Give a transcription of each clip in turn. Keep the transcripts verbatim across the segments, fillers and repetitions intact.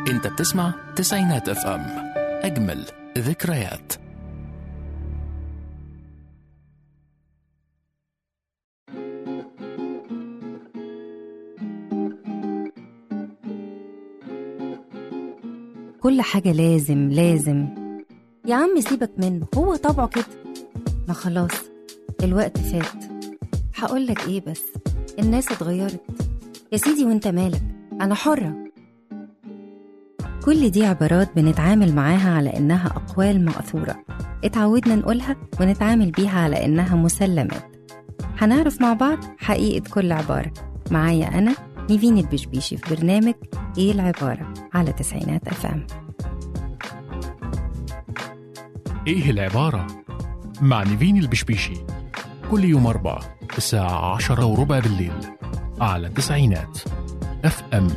انت بتسمع تسعينات اف ام، اجمل ذكريات. كل حاجة لازم لازم يا عم سيبك منه، هو طبعه كده. ما خلاص الوقت فات. هقولك ايه بس، الناس اتغيرت يا سيدي وانت مالك، انا حرة. كل دي عبارات بنتعامل معاها على انها اقوال مأثورة، اتعودنا نقولها ونتعامل بيها على انها مسلمات. هنعرف مع بعض حقيقة كل عبارة. معايا انا نيفين البشبيشي في برنامج ايه العبارة على تسعينات اف ام. ايه العبارة مع نيفين البشبيشي، كل يوم أربعة الساعة عشرة وربع بالليل على تسعينات اف ام.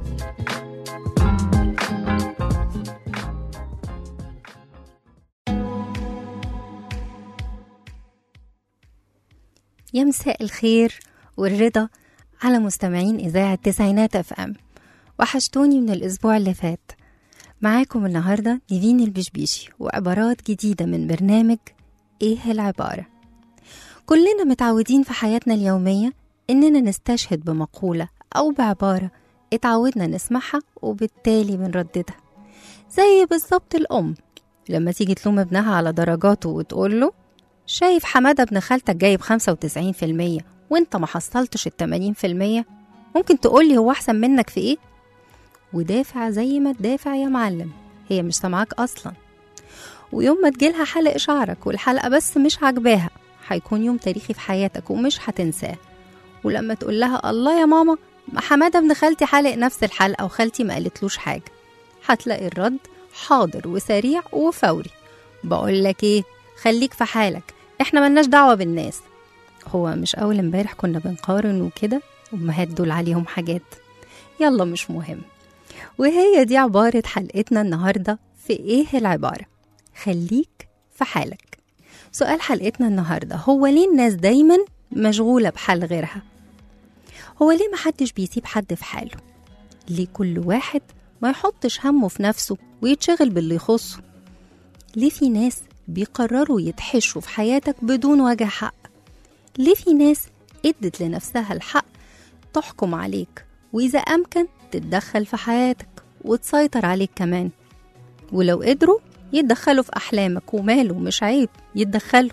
يا مساء الخير والرضا على مستمعين إذاعة تسعينات اف ام. وحشتوني من الأسبوع اللي فات. معاكم النهاردة نيفين البشبيشي وعبارات جديدة من برنامج إيه العبارة. كلنا متعودين في حياتنا اليومية إننا نستشهد بمقولة أو بعبارة اتعودنا نسمعها وبالتالي بنرددها، زي بالظبط الأم لما تيجي تلوم ابنها على درجاته وتقول له شايف حمادة ابن خالتك جايب خمسة وتسعين في المية وانت ما حصلتش التمانين في المية، ممكن تقولي هو أحسن منك في ايه؟ ودافع زي ما تدافع يا معلم، هي مش سامعاك أصلا. ويوم ما تجيلها حلق شعرك والحلقة بس مش عجباها، هيكون يوم تاريخي في حياتك ومش هتنساه. ولما تقول لها الله يا ماما حمادة ابن خالتي حلق نفس الحلقة وخالتي ما قالتلوش حاجة، هتلاقي الرد حاضر وسريع وفوري. بقول لك ايه، خليك في حالك، احنا ملناش دعوة بالناس. هو مش اول امبارح كنا بنقارن وكده، امهات دول عليهم حاجات، يلا مش مهم. وهي دي عبارة حلقتنا النهاردة في ايه العبارة، خليك في حالك. سؤال حلقتنا النهاردة هو ليه الناس دايما مشغولة بحال غيرها؟ هو ليه محدش بيسيب حد في حاله؟ ليه كل واحد ما يحطش همه في نفسه ويتشغل باللي يخصه؟ ليه في ناس بيقرروا يتحشوا في حياتك بدون وجه حق؟ ليه في ناس ادت لنفسها الحق تحكم عليك وإذا أمكن تتدخل في حياتك وتسيطر عليك كمان؟ ولو قدروا يتدخلوا في أحلامك، وماله مش عيب يتدخلوا.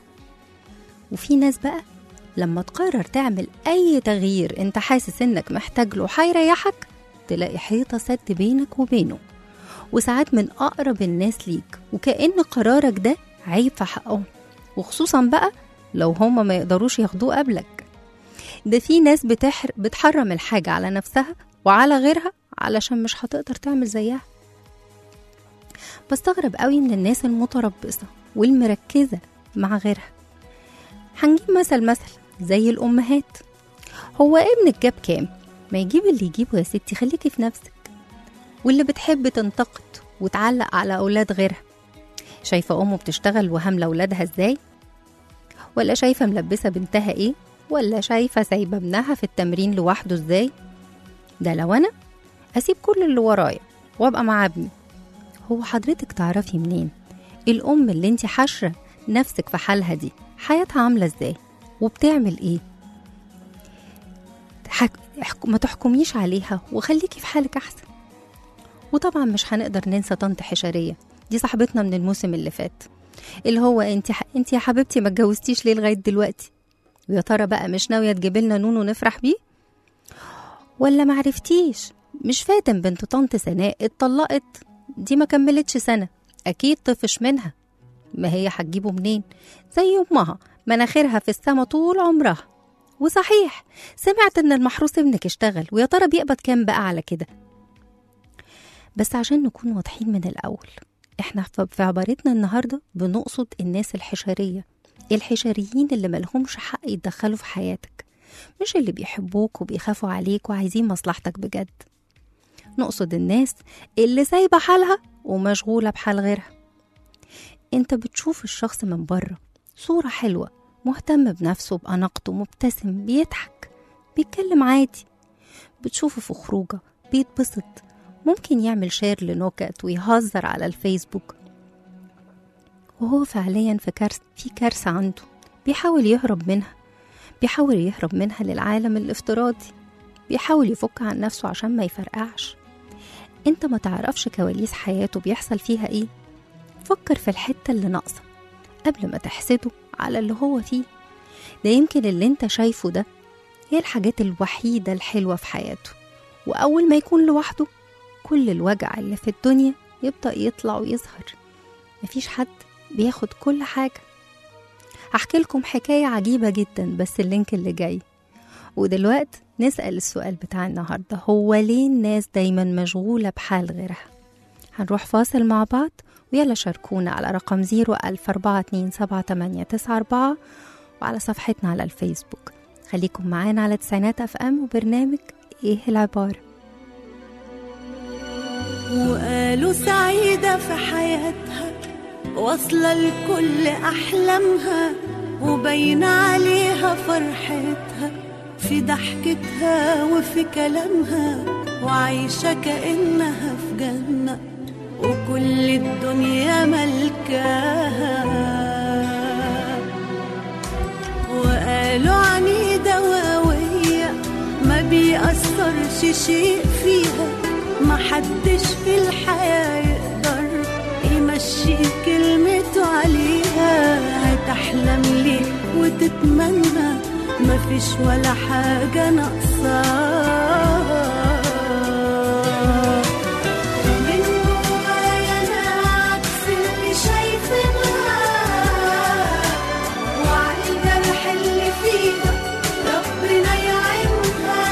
وفي ناس بقى لما تقرر تعمل أي تغيير انت حاسس انك محتاج له هيريحك، تلاقي حيطة سد بينك وبينه، وساعات من أقرب الناس ليك، وكأن قرارك ده عيب في حقهم، وخصوصا بقى لو هما ما يقدروش ياخدوه قبلك. ده في ناس بتحر بتحرم الحاجة على نفسها وعلى غيرها علشان مش هتقدر تعمل زيها. بستغرب قوي من الناس المتربصة والمركزة مع غيرها. هنجيب مثل مثل زي الأمهات، هو ابنك جاب كام؟ ما يجيب اللي يجيبه يا ستي، خليكي في نفسك. واللي بتحب تنتقد وتعلق على أولاد غيرها، شايفة أمه بتشتغل وهاملة أولادها إزاي؟ ولا شايفة ملبسة بنتها إيه؟ ولا شايفة سايبة ابنها في التمرين لوحده إزاي؟ ده لو أنا أسيب كل اللي ورايا وأبقى مع ابني. هو حضرتك تعرفي منين الأم اللي انت حاشرة نفسك في حالها دي حياتها عاملة إزاي وبتعمل إيه؟ حك... ما تحكميش عليها وخليكي في حالك أحسن. وطبعا مش هنقدر ننسى طنط حشرية، دي صاحبتنا من الموسم اللي فات، اللي هو انت ح... انت يا حبيبتي ما اتجوزتيش ليه لغايه دلوقتي؟ ويا ترى بقى مش ناويه تجيب لنا نونو نفرح بيه؟ ولا ما عرفتيش مش فاتن بنت طنط سناء اتطلقت، دي ما كملتش سنه، اكيد طفش منها، ما هي هتجيبه منين؟ زي امها مناخيرها في السما طول عمرها. وصحيح سمعت ان المحروس ابنك اشتغل، ويا ترى بيقبض كام بقى على كده؟ بس عشان نكون واضحين من الأول، احنا في عبارتنا النهاردة بنقصد الناس الحشرية، الحشريين اللي ملهمش حق يتدخلوا في حياتك، مش اللي بيحبوك وبيخافوا عليك وعايزين مصلحتك بجد. نقصد الناس اللي سايبة حالها ومشغولة بحال غيرها. انت بتشوف الشخص من بره صورة حلوة، مهتم بنفسه بأناقته، مبتسم، بيضحك، بيتكلم عادي، بتشوفه في خروجه بيتبسط، ممكن يعمل شير لنكت ويهزر على الفيسبوك، وهو فعليا في كارثة في كارثة عنده بيحاول يهرب منها، بيحاول يهرب منها للعالم الافتراضي، بيحاول يفك عن نفسه عشان ما يفرقعش. انت ما تعرفش كواليس حياته بيحصل فيها ايه. فكر في الحتة اللي ناقصة قبل ما تحسده على اللي هو فيه. ده يمكن اللي انت شايفه ده هي الحاجات الوحيدة الحلوة في حياته، وأول ما يكون لوحده كل الوجع اللي في الدنيا يبدأ يطلع ويظهر. مفيش حد بياخد كل حاجة. هحكي لكم حكاية عجيبة جدا بس اللينك اللي جاي. ودلوقتي نسأل السؤال بتاع النهاردة، هو ليه الناس دايما مشغولة بحال غيرها؟ هنروح فاصل مع بعض، ويلا شاركونا على رقم زيرو ألف أربعة اتنين سبعة تمانية تسعة أربعة وعلى صفحتنا على الفيسبوك. خليكم معانا على تسعينات اف ام وبرنامج ايه العبارة. وقالوا سعيدة في حياتها، واصلة لكل أحلامها، وبين عليها فرحتها في ضحكتها وفي كلامها، وعايشة كأنها في جنة وكل الدنيا ملكاها. وقالوا عنيدة وقوية ما بيأثرش شيء فيها، محدش في الحياة يقدر يمشي كلمته عليها. هتحلم ليه وتتمنى مفيش ولا حاجة ناقصاها. من جوايا أنا عكس اللي شايفينها، وعلى الجرح اللي فيها ربنا يعينها.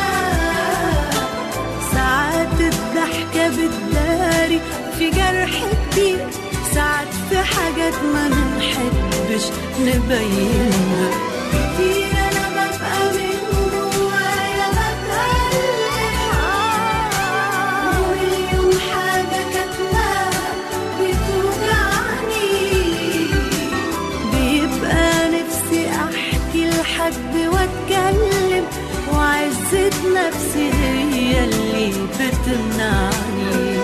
ساعات الضحكة بتداري في جرح كتير، ساعات في حاجات ما نحبش نبينها. كتير أنا ببقى من جوايا بتألم، ومليون حاجة كاتماها بتوجعني. بيبقى نفسي أحكي لحد وأتكلم، وعزة نفسي هي اللي بتمنعني.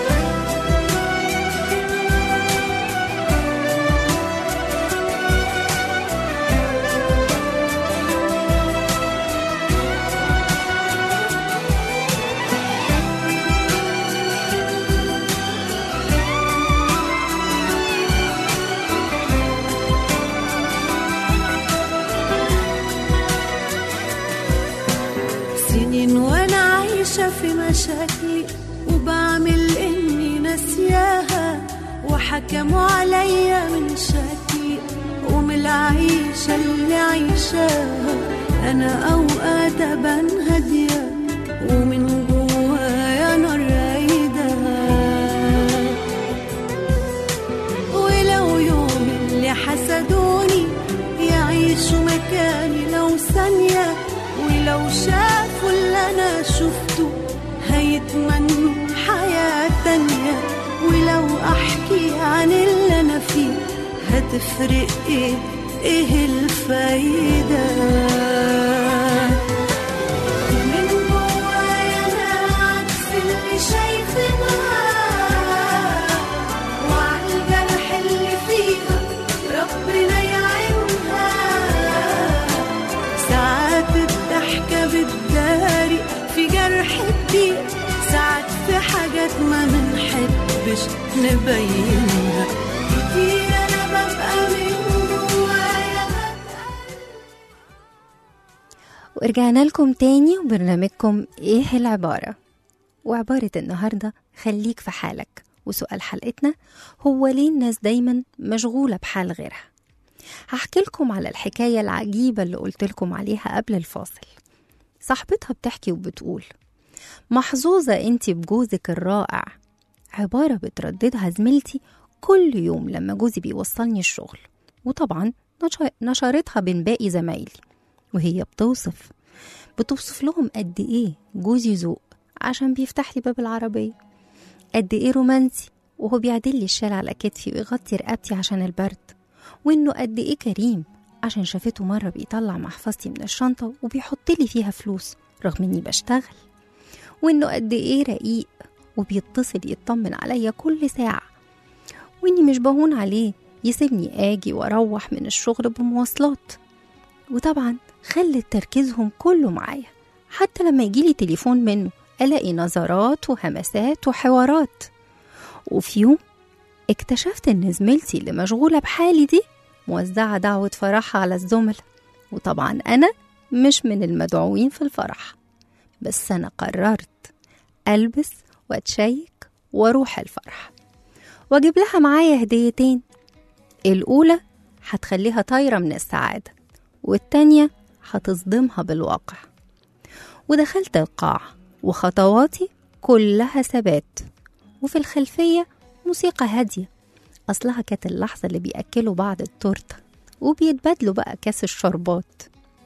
سنين وانا عايشة في مشاكلي وبعمل اني ناسياها، وحكموا عليا من شكلي ومن العيشة اللي عيشاها. انا اوقات ابان هادية ومن جوايا نار رايدة. ولو يوم اللي حسدوني يعيشوا مكاني لو ثانية، ولو شافوا اللي أنا شفته هيتمنوا حياة تانية. ولو أحكي عن اللي أنا فيه هتفرق إيه إيه الفايدة؟ من جوايا أنا عكس اللي شايفينها، وعلى الجرح اللي فيها ربنا يعينها. ساعات الضحكة بتداري في جرح كتير، ساعات في حاجات ما منحبش نبينها. كتير أنا ببقى من جوايا بتألم. ورجعنا لكم تاني وبرنامجكم ايه العبارة. وعبارة النهاردة خليك في حالك، وسؤال حلقتنا هو ليه الناس دايما مشغولة بحال غيرها. هحكي لكم على الحكاية العجيبة اللي قلت لكم عليها قبل الفاصل. صاحبتها بتحكي وبتقول محظوظة انتي بجوزك الرائع، عبارة بترددها زميلتي كل يوم لما جوزي بيوصلني الشغل، وطبعا نشرتها بين باقي زمايلي. وهي بتوصف بتوصف لهم قد ايه جوزي ذوق عشان بيفتح لي باب العربية، قد ايه رومانسي وهو بيعدل لي الشال على كتفي ويغطي رقبتي عشان البرد، وانه قد ايه كريم عشان شافته مرة بيطلع محفظتي من الشنطة وبيحط لي فيها فلوس رغم اني بشتغل، وانه قد ايه رقيق وبيتصل يطمن عليا كل ساعة، وإني مش بهون عليه يسيبني آجي وأروح من الشغل بمواصلات. وطبعا خلت تركيزهم كله معايا، حتى لما يجيلي تليفون منه ألاقي نظرات وهمسات وحوارات. وفي يوم اكتشفت إن زميلتي اللي مشغولة بحالي دي موزعة دعوة فرحها على الزملاء، وطبعا أنا مش من المدعوين في الفرح. بس أنا قررت ألبس وأتشيك وأروح الفرح وأجيب لها معايا هديتين، الأولى هتخليها طايرة من السعادة، والتانية هتصدمها بالواقع. ودخلت القاعة وخطواتي كلها ثبات، وفي الخلفية موسيقى هادية، أصلها كانت اللحظة اللي بيأكلوا بعض التورتة وبيتبادلوا بقى كاس الشربات.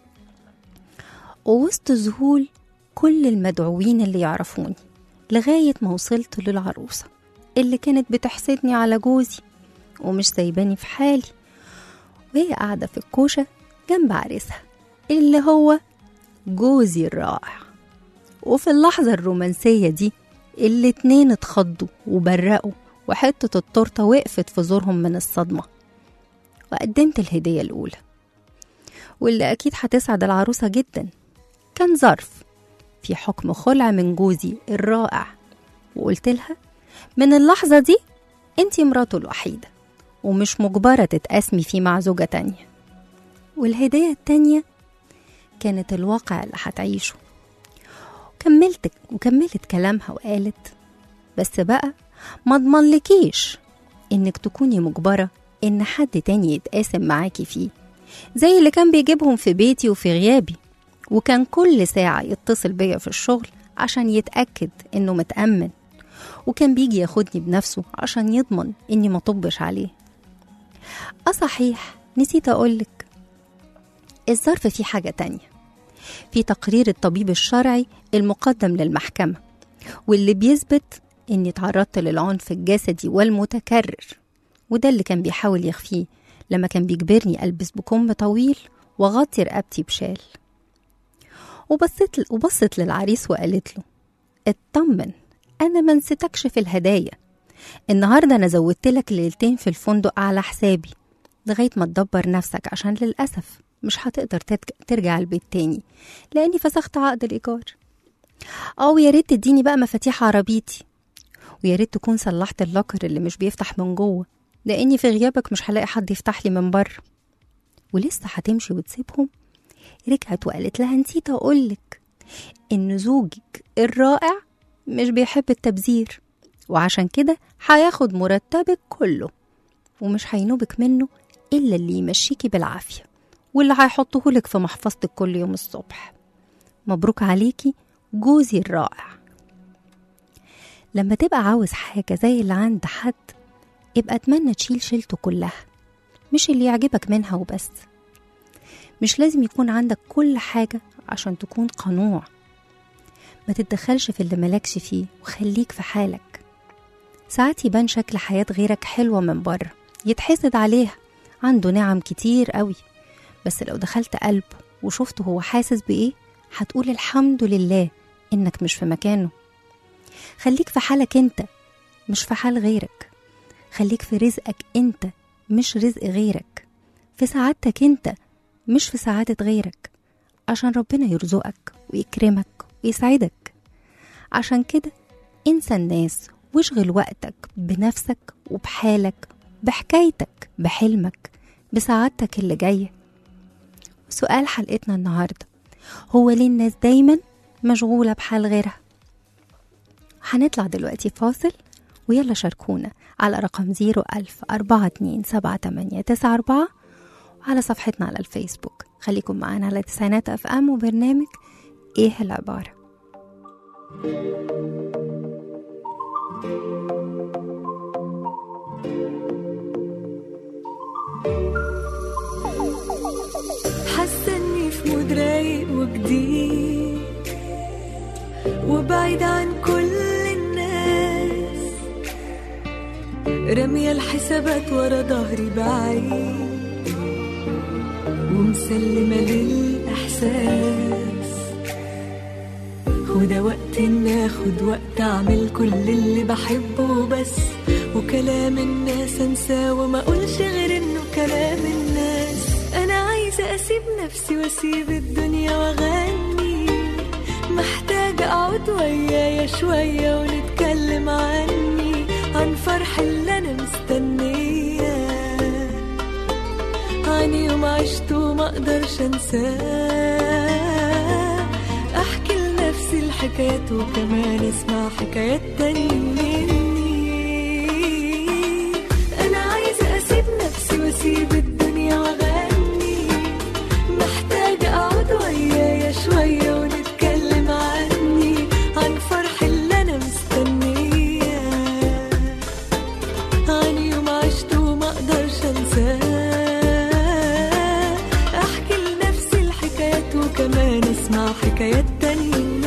ووسط ذهول كل المدعوين اللي يعرفوني لغاية ما وصلت للعروسة اللي كانت بتحسدني على جوزي ومش سايباني في حالي، وهي قاعدة في الكوشة جنب عريسها اللي هو جوزي الرائع. وفي اللحظة الرومانسية دي الاتنين اتخضوا وبرقوا، وحتة التورتة وقفت في زورهم من الصدمة. وقدمت الهدية الأولى واللي أكيد هتسعد العروسة جدا، كان ظرف في حكم خلع من جوزي الرائع، وقلت لها من اللحظة دي انتي مراته الوحيدة ومش مجبرة تتقاسمي فيه مع زوجة تانية. والهدية التانية كانت الواقع اللي هتعيشه. كملت وكملت كلامها وقالت بس بقى ما اضمنلكيش انك تكوني مجبرة ان حد تاني يتقاسم معاكي فيه، زي اللي كان بيجيبهم في بيتي وفي غيابي، وكان كل ساعة يتصل بيا في الشغل عشان يتأكد انه متأمن، وكان بيجي ياخدني بنفسه عشان يضمن اني ما طبش عليه. أصحيح نسيت أقولك، الظرف فيه حاجة تانية، في تقرير الطبيب الشرعي المقدم للمحكمة واللي بيثبت اني تعرضت للعنف الجسدي والمتكرر، وده اللي كان بيحاول يخفيه لما كان بيجبرني ألبس بكم طويل وغطي رقبتي بشال. وبصت وبصت للعريس وقالت له اطمن، أنا ما نسيتكش في الهدايا، النهاردة أنا زودت لك ليلتين في الفندق على حسابي لغاية ما تدبر نفسك، عشان للأسف مش هتقدر ترجع البيت تاني لأني فسخت عقد الإيجار. أو يا ريت تديني بقى مفاتيح عربيتي، ويا ريت تكون صلحت اللوكر اللي مش بيفتح من جوه، لأني في غيابك مش هلاقي حد يفتح لي من بره. ولسه هتمشي وتسيبهم، رجعت وقالت لها نسيت أقولك إن زوجك الرائع مش بيحب التبذير، وعشان كده هياخد مرتبك كله ومش هينوبك منه إلا اللي يمشيكي بالعافية، واللي هيحطهولك في محفظتك كل يوم الصبح. مبروك عليكي جوزي الرائع. لما تبقى عاوز حاجة زي اللي عند حد، يبقى اتمنى تشيل شيلته كلها، مش اللي يعجبك منها وبس. مش لازم يكون عندك كل حاجة عشان تكون قنوع. ما تتدخلش في اللي ملكش فيه وخليك في حالك. ساعات يبان شكل حياة غيرك حلوة من بره، يتحسد عليها، عنده نعم كتير قوي، بس لو دخلت قلبه وشفته هو حاسس بإيه هتقول الحمد لله إنك مش في مكانه. خليك في حالك انت مش في حال غيرك، خليك في رزقك انت مش رزق غيرك، في سعادتك انت مش في سعادة غيرك، عشان ربنا يرزقك ويكرمك ويسعدك. عشان كده انسى الناس واشغل وقتك بنفسك وبحالك، بحكايتك، بحلمك، بسعادتك اللي جاية. سؤال حلقتنا النهاردة هو ليه الناس دايما مشغولة بحال غيرها؟ هنطلع دلوقتي فاصل، ويلا شاركونا على رقم زيرو ألف أربعة اتنين سبعة تمانية تسعة أربعة وعلى صفحتنا على الفيسبوك. خليكم معانا على تسعينات أف أم وبرنامج إيه العبارة. حاسة إني في مود رايق وجديد وبعيد عن كل الناس، رمية الحسابات ورا ظهري بعيد ومسلمة للإحساس، وده وقت إن اخد وقت اعمل كل اللي بحبه بس، وكلام الناس انساه وما اقولش غير انه كلام الناس. انا عايزة اسيب نفسي واسيب الدنيا واغني، محتاجة اقعد ويايا شوية ونتكلم عني، عن فرح اللي انا مستنية، عن يوم عشته ما اقدرش انساه، احكي لنفسي الحكايات وكمان اسمع حكايات تانية مني. انا عايزة اسيب نفسي واسيب الدنيا واغني، محتاجة اقعد ويايا شوية ونتكلم عني، عن فرح اللي انا مستنية، عن يوم عشته وما اقدرش انساه، احكي لنفسي الحكايات وكمان اسمع حكايات تانية مني.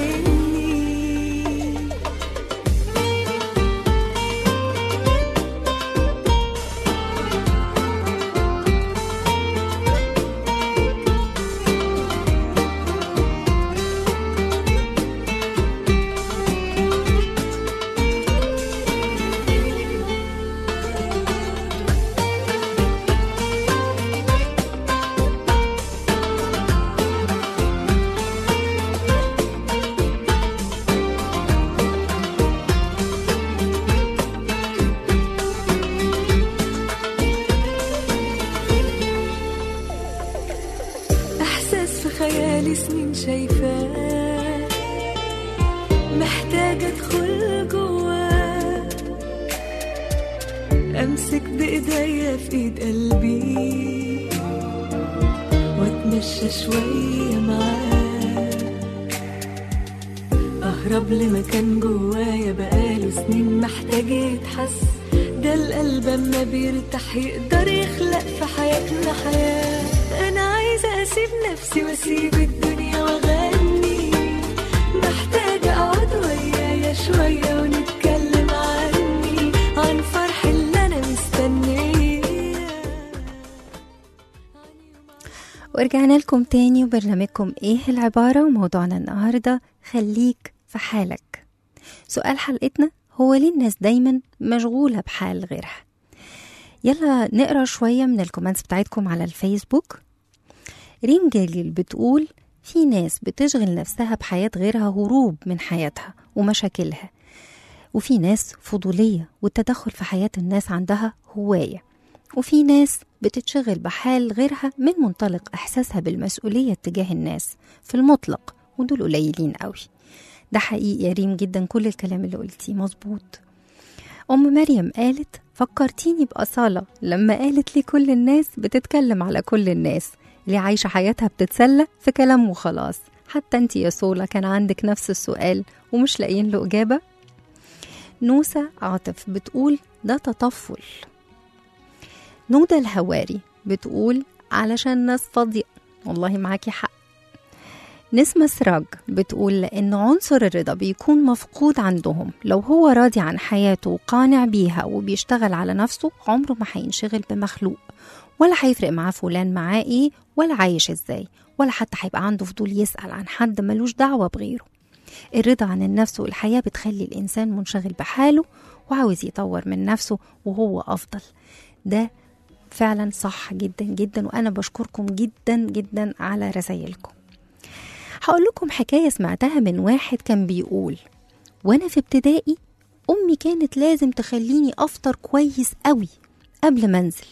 خيالي سنين شايفاه، محتاجة ادخل جواه، امسك بايديا في ايد قلبي واتمشى شوية معاه، اهرب لمكان جوايا بقاله سنين محتاج يتحس، ده القلب اما بيرتاح يقدر يخلق في حياتنا حياة. انا عايزة اسيب نفسي واسيب الدنيا واغني، محتاجة اقعد ويايا شوية ونتكلم عني، عن فرح اللي انا مستنية. ورجعنا لكم تاني وبرنامجكم ايه العبارة، وموضوعنا النهاردة خليك في حالك. سؤال حلقتنا هو ليه الناس دايما مشغولة بحال غيرها؟ يلا نقرأ شوية من الكومنتس بتاعتكم على الفيسبوك. ريم جليل بتقول في ناس بتشغل نفسها بحياة غيرها هروب من حياتها ومشاكلها، وفي ناس فضولية والتدخل في حياة الناس عندها هواية، وفي ناس بتتشغل بحال غيرها من منطلق إحساسها بالمسؤولية تجاه الناس في المطلق، ودول قليلين قوي. ده حقيقي يا ريم جدا، كل الكلام اللي قلتيه مظبوط. أم مريم قالت فكرتيني بأصالة لما قالت لي كل الناس بتتكلم على كل الناس، اللي عايشة حياتها بتتسلى في كلام وخلاص. حتى انت يا صولة كان عندك نفس السؤال ومش لاقيين له إجابة. نوسة عاطف بتقول ده تطفل. نودة الهواري بتقول علشان ناس فاضية. والله معاكي حق. نسمة سراج بتقول لأن عنصر الرضا بيكون مفقود عندهم، لو هو راضي عن حياته وقانع بيها وبيشتغل على نفسه عمره ما هينشغل بمخلوق، ولا هيفرق معاه فلان معاه ايه ولا عايش ازاي، ولا حتى هيبقى عنده فضول يسأل عن حد ملوش دعوة بغيره. الرضا عن النفس والحياة بتخلي الإنسان منشغل بحاله وعاوز يطور من نفسه وهو أفضل. ده فعلا صح جدا جدا، وأنا بشكركم جدا جدا على رسائلكم. هقول لكم حكاية سمعتها من واحد كان بيقول وأنا في ابتدائي أمي كانت لازم تخليني أفطر كويس قوي قبل ما أنزل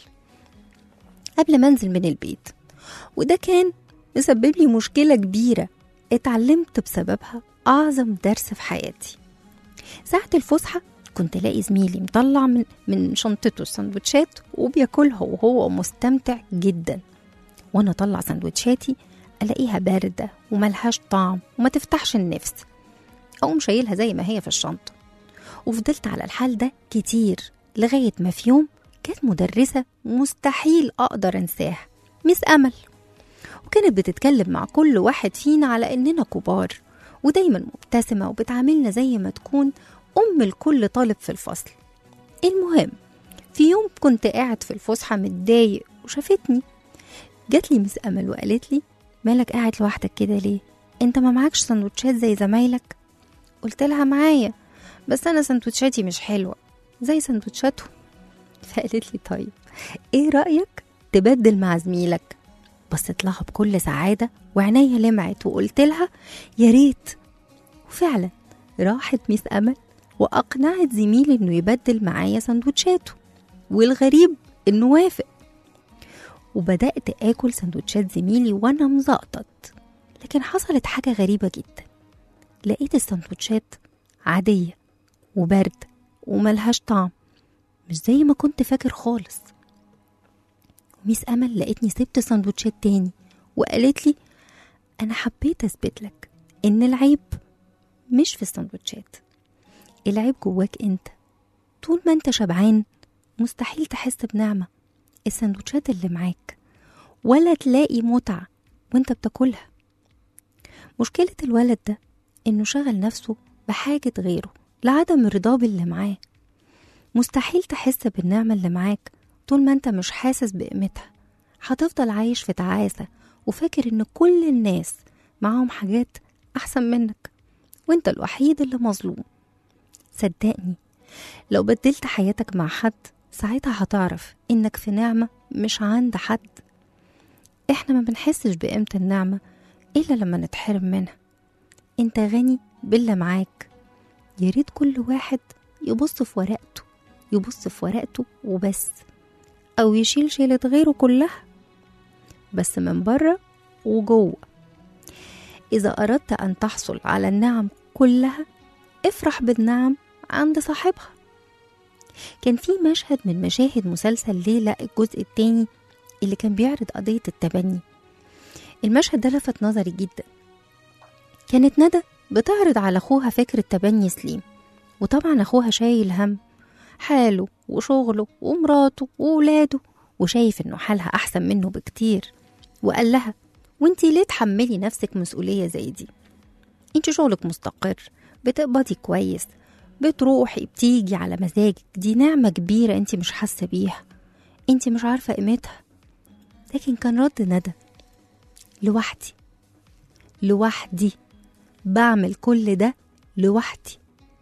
قبل ما أنزل من البيت، وده كان مسبب لي مشكلة كبيرة اتعلمت بسببها أعظم درس في حياتي. ساعة الفسحة كنت لاقي زميلي مطلع من, من شنطته السندوتشات وبياكلها وهو مستمتع جدا، وأنا طلع سندوتشاتي ألاقيها باردة وملهاش طعم وما تفتحش النفس، أقوم شايلها زي ما هي في الشنطة. وفضلت على الحال ده كتير لغاية ما في يوم كانت مدرسة مستحيل أقدر أنساها، مس أمل، وكانت بتتكلم مع كل واحد فينا على إننا كبار، ودايما مبتسمة وبتعاملنا زي ما تكون أم لكل طالب في الفصل. المهم في يوم كنت قاعد في الفسحة متضايق وشافتني، جات لي مس أمل وقالت لي مالك قاعد لوحدك كده ليه؟ انت ما معكش سندوتشات زي زمايلك؟ قلت لها معايا، بس أنا سندوتشاتي مش حلوة زي سندوتشاته. فقالت لي طيب إيه رأيك تبدل مع زميلك؟ بصيت لها بكل سعادة وعناية لمعت وقلت لها يا ريت. وفعلا راحت ميس أمل وأقنعت زميلي إنه يبدل معايا سندوتشاته، والغريب إنه وافق. وبدأت آكل سندوتشات زميلي وأنا مزقطط. لكن حصلت حاجة غريبة جدا، لقيت السندوتشات عادية وبرد وملهاش طعم، مش زي ما كنت فاكر خالص. وميس أمل لقيتني سبت سندوتشات تاني وقالت لي أنا حبيت أثبت لك إن العيب مش في السندوتشات، العيب جواك أنت. طول ما أنت شبعان مستحيل تحس بنعمة السندوتشات اللي معاك، ولا تلاقي متعة وانت بتاكلها. مشكلة الولد ده إنه شغل نفسه بحاجة غيره لعدم الرضا باللي معاه. مستحيل تحس بالنعمة اللي معاك طول ما انت مش حاسس بقيمتها. هتفضل عايش في تعاسة وفاكر إن كل الناس معاهم حاجات أحسن منك وانت الوحيد اللي مظلوم. صدقني لو بدلت حياتك مع حد ساعتها هتعرف إنك في نعمة مش عند حد. إحنا ما بنحسش بقيمة النعمة إلا لما نتحرم منها. أنت غني باللي معاك، ياريت كل واحد يبص في ورقته يبص في ورقته وبس، أو يشيل شيلة غيره كلها بس من بره وجوه. إذا أردت أن تحصل على النعم كلها افرح بالنعم عند صاحبها. كان في مشهد من مشاهد مسلسل ليلى الجزء الثاني اللي كان بيعرض قضية التبني. المشهد ده لفت نظري جدا. كانت ندى بتعرض على أخوها فكرة تبني سليم، وطبعا أخوها شايل هم حاله وشغله ومراته وولاده وشايف إنه حالها أحسن منه بكتير، وقال لها وانتي ليه تحملي نفسك مسؤولية زي دي؟ انتي شغلك مستقر، بتقبضي كويس، بتروحي بتيجي على مزاجك، دي نعمة كبيرة انتي مش حاسة بيها، انتي مش عارفة قيمتها. لكن كان رد ندى لوحدي لوحدي بعمل كل ده لوحدي.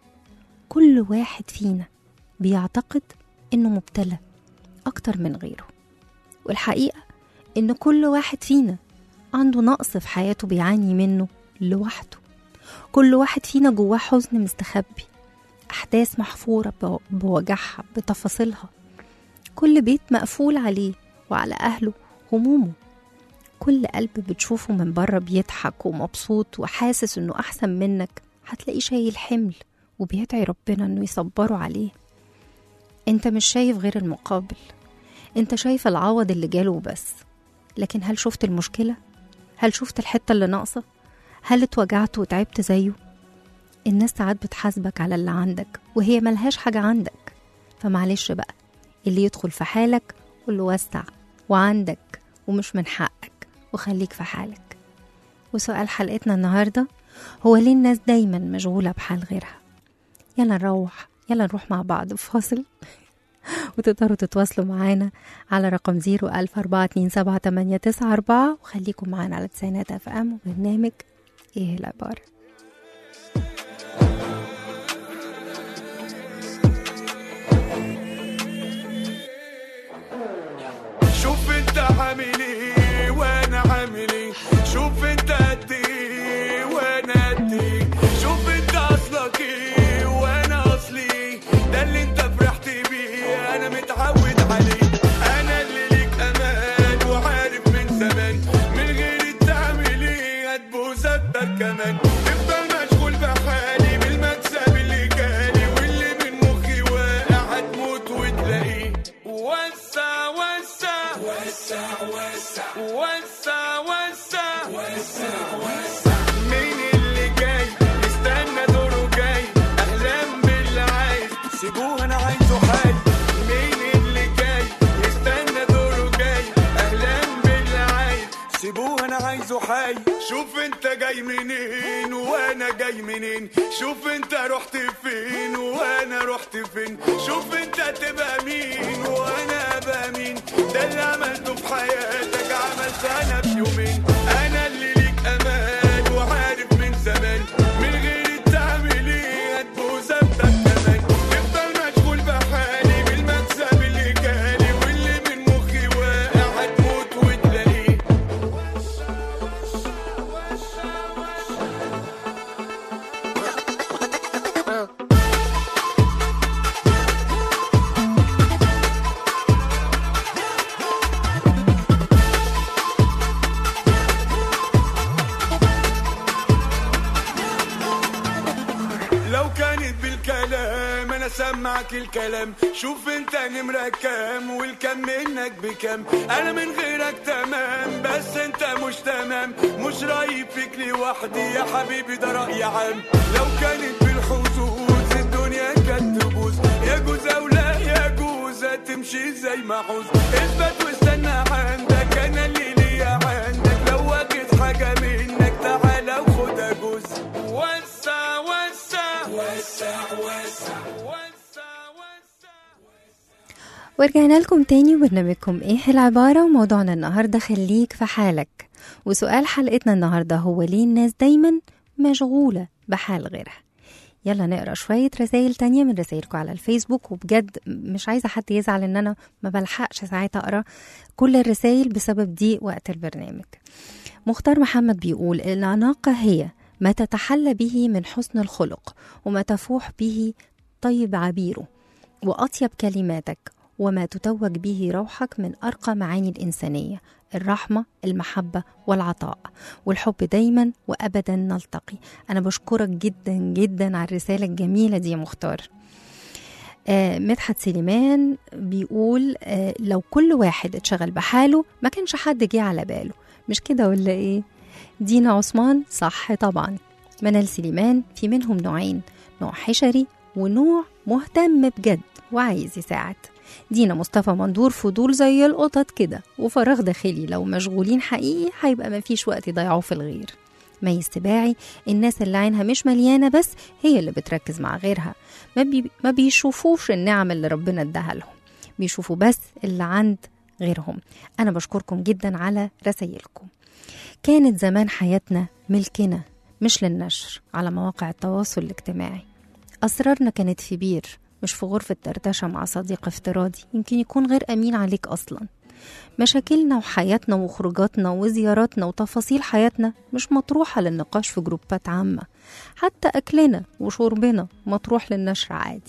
كل واحد فينا بيعتقد انه مبتلى اكتر من غيره، والحقيقة ان كل واحد فينا عنده نقص في حياته بيعاني منه لوحده. كل واحد فينا جواه حزن مستخبي، أحداث محفورة بوجعها بتفاصيلها، كل بيت مقفول عليه وعلى أهله همومه، كل قلب بتشوفه من بره بيضحك ومبسوط وحاسس إنه أحسن منك هتلاقيه شايل حمل وبيدعي ربنا إنه يصبره عليه. أنت مش شايف غير المقابل، أنت شايف العوض اللي جاله بس، لكن هل شفت المشكلة؟ هل شفت الحتة اللي ناقصة؟ هل اتوجعت وتعبت زيه؟ الناس ساعات بتحاسبك على اللي عندك وهي ملهاش حاجة عندك، فمعلش بقى اللي يدخل في حالك قوله وسع وعندك ومش من حقك وخليك في حالك. وسؤال حلقتنا النهاردة هو ليه الناس دايما مشغولة بحال غيرها؟ يلا نروح يلا نروح مع بعض فاصل وتقدروا تتواصلوا معانا على رقم زيرو ألف أربعة اتنين سبعة تمانية تسعة أربعة، وخليكم معانا على تسعينات اف ام وبرنامج ايه العبارة. شوف انت عامل ايه وانا عامل ايه، شوف انت قد ايه وانا قد ايه، شوف انت اصلك ايه وانا اصلي ايه، ده اللي انت فرحت بيه انا متعود عليه، انا اللي ليك امان وعارف من زمان، من غير تعمل ايه هتبوظ اكتر كمان، تفضل مشغول بحالي بالمكسب اللي جالي، واللي من مخي واقع هتموت وتلاقيه. وسع وسع وسع وسع وسع وسع وسع وسع، مين اللي جاي استنى دوره جاي، اهلا باللي عايز سيبوه انا عايزه حي، مين اللي جاي استنى دوره جاي، اهلا باللي عايز سيبوه انا عايزه حي. شوف انت جاي منين وانا جاي منين، شوف انت رحت فين وانا رحت فين، شوف انت تبقى مين وانا ابقى مين، ده اللي عملته في حياتك عملت انا في يومين، انا اللي ليك امان وعارف من زمان، من غير تعمل لو كانت بالكلام انا سمعك الكلام. شوف انت نمرة كام والكم منك بكام. انا من غيرك تمام بس انت مش تمام. مش رايب فيك لوحدي يا حبيبي ده رأي عام. لو كانت بالحظوظ الدنيا كانت تبوظ. يجوز او لا يجوز تمشي زي ما عوز. اثبت واستنى عندك انا اللي ليا عندك. لو واجد حاجة منك تعالى وخدها جوز. وسع وسع وسع وسع وسع وسع. ورجعنا لكم تاني وبرنامجكم ايه العبارة، وموضوعنا النهاردة خليك في حالك. وسؤال حلقتنا النهاردة هو ليه الناس دايما مشغولة بحال غيرها؟ يلا نقرأ شوية رسائل تانية من رسائلكم على الفيسبوك. وبجد مش عايزة حد يزعل ان انا ما بلحقش ساعات اقرأ كل الرسائل بسبب ضيق وقت البرنامج. مختار محمد بيقول الأناقة هي ما تتحلى به من حسن الخلق وما تفوح به طيب عبيره وأطيب كلماتك وما تتوج به روحك من أرقى معاني الإنسانية، الرحمة المحبة والعطاء والحب دايما وأبدا نلتقي. أنا بشكرك جدا جدا على الرسالة الجميلة دي يا مختار. آه مدحت سليمان بيقول آه لو كل واحد اتشغل بحاله ما كانش حد جه على باله، مش كده ولا ايه؟ دينا عثمان صح طبعا. منال سليمان في منهم نوعين، نوع حشري ونوع مهتم بجد وعايز يساعد. دينا مصطفى مندور فضول زي القطط كده وفراغ داخلي، لو مشغولين حقيقي هيبقى مفيش وقت يضيعوه في الغير. مي السباعي الناس اللي عينها مش مليانة بس هي اللي بتركز مع غيرها، ما, بي ما بيشوفوش النعم اللي ربنا اداها لهم، بيشوفوا بس اللي عند غيرهم. أنا بشكركم جدا على رسائلكم. كانت زمان حياتنا ملكنا مش للنشر على مواقع التواصل الاجتماعي. أسرارنا كانت في بير مش في غرفة دردشة مع صديق افتراضي يمكن يكون غير أمين عليك أصلا. مشاكلنا وحياتنا وخروجاتنا وزياراتنا وتفاصيل حياتنا مش مطروحة للنقاش في جروبات عامة. حتى أكلنا وشربنا مطروح للنشر عادي.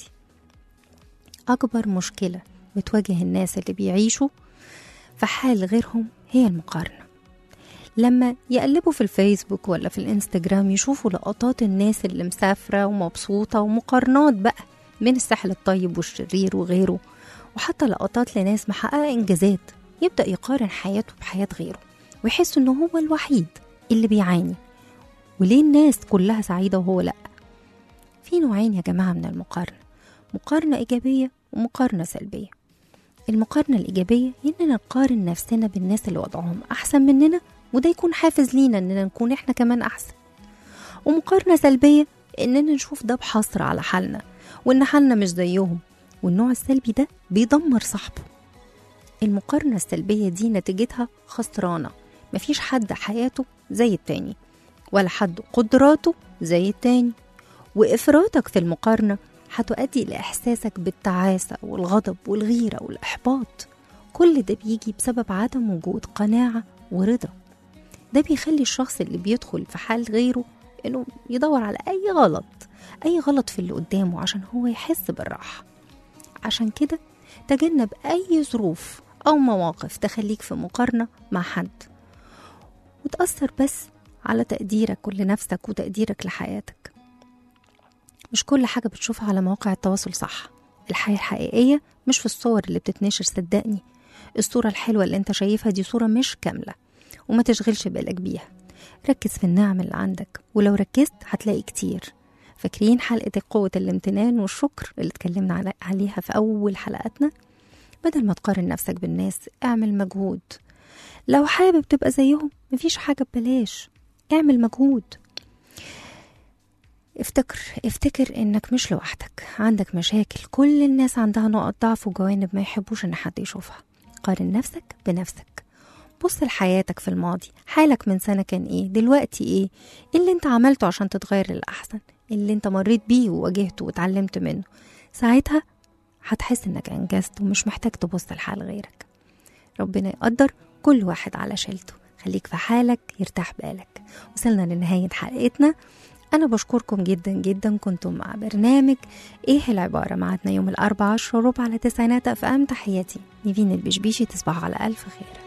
أكبر مشكلة بتواجه الناس اللي بيعيشوا في حال غيرهم هي المقارنة. لما يقلبوا في الفيسبوك ولا في الانستجرام يشوفوا لقطات الناس اللي مسافرة ومبسوطة ومقارنات بقى من الساحل الطيب والشرير وغيره، وحتى لقطات لناس محققة إنجازات، يبدأ يقارن حياته بحياة غيره ويحس إنه هو الوحيد اللي بيعاني. وليه الناس كلها سعيدة وهو لأ؟ في نوعين يا جماعة من المقارنة، مقارنة إيجابية ومقارنة سلبية. المقارنة الإيجابية إننا نقارن نفسنا بالناس اللي وضعهم أحسن مننا وده يكون حافز لينا إننا نكون إحنا كمان أحسن. ومقارنة سلبية إننا نشوف ده بحصر على حالنا وإن حالنا مش زيهم، والنوع السلبي ده بيدمر صاحبه. المقارنة السلبية دي نتيجتها خسرانة، مفيش حد حياته زي التاني ولا حد قدراته زي التاني، وإفراطك في المقارنة هتؤدي لإحساسك بالتعاسة والغضب والغيرة والإحباط. كل ده بيجي بسبب عدم وجود قناعة ورضا. ده بيخلي الشخص اللي بيدخل في حال غيره إنه يدور على أي غلط أي غلط في اللي قدامه عشان هو يحس بالراحة. عشان كده تجنب أي ظروف أو مواقف تخليك في مقارنة مع حد، وتأثر بس على تقديرك لنفسك وتقديرك لحياتك. مش كل حاجة بتشوفها على مواقع التواصل صح. الحياة الحقيقية مش في الصور اللي بتتنشر، صدقني. الصورة الحلوة اللي انت شايفها دي صورة مش كاملة، وما تشغلش بالك بيها. ركز في النعم اللي عندك، ولو ركزت هتلاقي كتير. فاكرين حلقة قوة الامتنان والشكر اللي اتكلمنا عليها في أول حلقاتنا؟ بدل ما تقارن نفسك بالناس اعمل مجهود. لو حابب تبقى زيهم مفيش حاجة ببلاش، اعمل مجهود. افتكر افتكر انك مش لوحدك، عندك مشاكل، كل الناس عندها نقط ضعف وجوانب ما يحبوش ان حد يشوفها. قارن نفسك بنفسك، بص لحياتك في الماضي، حالك من سنة كان ايه، دلوقتي ايه، ايه اللي انت عملته عشان تتغير للأحسن، اللي انت مريت بيه وواجهته وتعلمت منه. ساعتها هتحس انك انجزت ومش محتاج تبص لحال غيرك. ربنا يقدر كل واحد على شيلته. خليك في حالك يرتاح بالك. وصلنا لنهاية حلقتنا. أنا بشكركم جدا جدا. كنتم مع برنامج إيه العبارة، معتنا يوم الأربعاء عشرة وربع على تسعينات أف أم. تحياتي نيفين البشبيشي، تصبحوا على ألف خير.